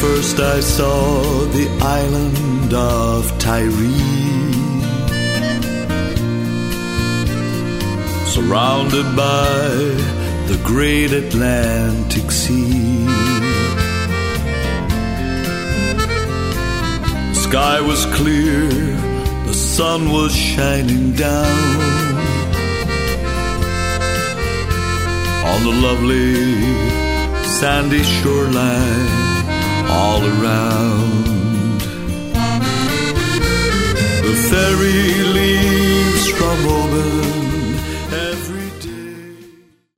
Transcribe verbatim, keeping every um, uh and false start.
First I saw the island of Tyree, surrounded by the great Atlantic Sea. The sky was clear, the sun was shining down on the lovely sandy shoreline all around. The ferry leaves from Oban